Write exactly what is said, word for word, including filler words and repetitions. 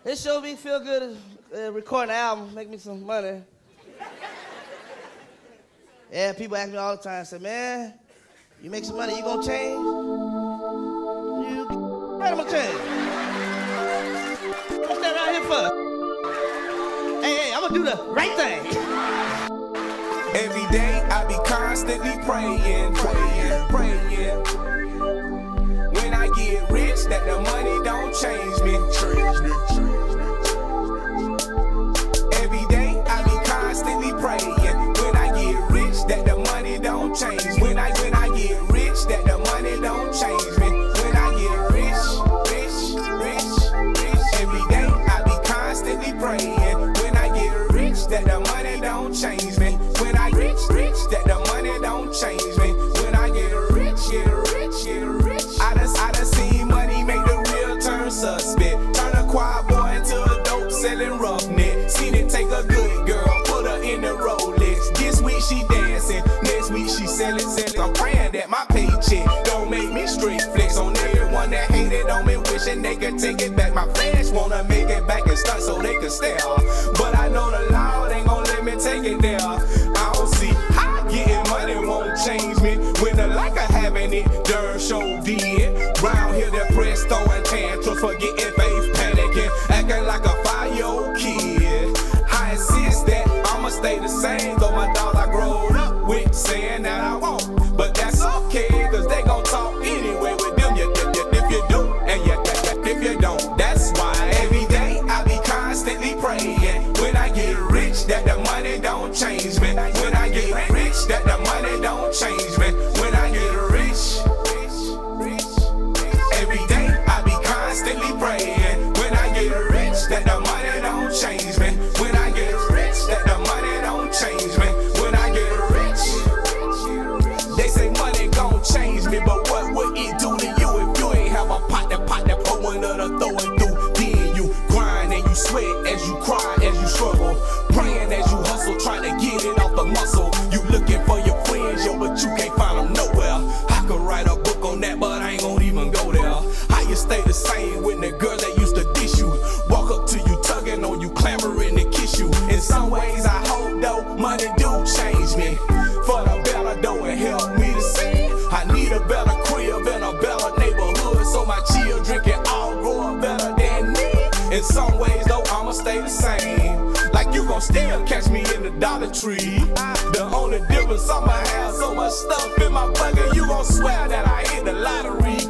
It sure be feel good uh, recording an album, make me some money. Yeah, people ask me all the time, say, man, you make some money, you gonna change? You, what am I change? I'm standing right here for. Hey, hey, I'm gonna do the right thing. Every day I be constantly praying, praying, praying. When I get rich, that the money don't change me. Change me. Every day I be constantly praying. When I get rich, that the money don't change me. When I when I get rich, that the money don't change me. When I get rich, rich, rich, rich. Every day I be constantly praying. When I get rich, that the money don't change me. When I rich, rich, that the money don't change me. When I get rich, get rich, get rich. I done, I done seen money make the real turn suspect. Turn a quiet boy into a dope selling roughneck. Seen it take a good girl, put her in the Rolex. This week she dancing, next week she selling, selling. I'm praying that my paycheck don't make me straight flex on everyone that hated on me, wishing they could take it back. My fans wanna make it back and start so they can stare. But I know the Lord ain't gonna let me take it there. I don't see how getting money won't change me when the like of having it darn sure did. Round here they're pressed throwing tantrums, forgetting faith, panicking, acting like a five-year-old kid. I insist that I'ma stay the same, though my dog I growed up with saying that I won't. But that's okay, cause they gon' talk anyway with them. You, if, you, if you do, and you, if you don't, that's why every day I be constantly praying. When I get rich, that the money don't change me. When I get rich, that the money don't change me. When I get rich, every day I be constantly praying. When I get rich, that the money don't change me. When I get rich, that the money don't change me. When I get rich, they say money gon' change me, but what would it do to you if you ain't have a pot that pot that pour one of the throwing through? Then you grind and you sweat as you cry, as you struggle, praying as you hustle, trying to get it off the muscle. You looking for your friends, yo, but you can't find them nowhere. I could write a book on that, but I ain't gon' even go there. How you stay the same when the girl that used to dish you walk up to you, tugging on you, clamoring to kiss you? In some ways, I hope though money do change me for the better, though it help me to see. I need a better crib and a better neighborhood, so my children can all grow up better than me. In some ways though, I'ma stay the same. Like you gon' still catch me in the Dollar Tree. The only difference, I'ma have so much stuff in my pocket, you gon' swear that I hit the lottery.